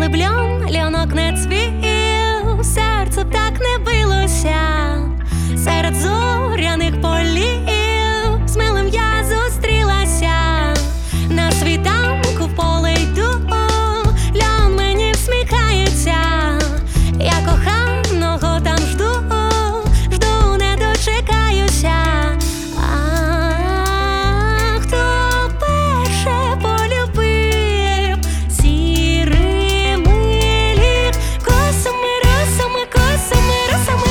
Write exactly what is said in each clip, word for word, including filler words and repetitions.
влюблен, льонок не цвів, серце б так не билося. Серед зоряних полів з милим я зустрілася. На світанку в поле йду, льон мені всміхається. Я коханого там жду, жду, не дочекаюся. А хто перше полюбив сірими ліг косами, росами, косами, росами?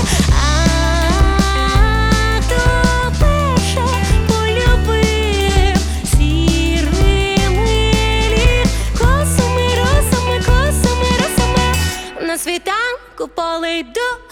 А хто перше полюбив сірими ліг косами, росами, косами, росами? На світанку в поле йду,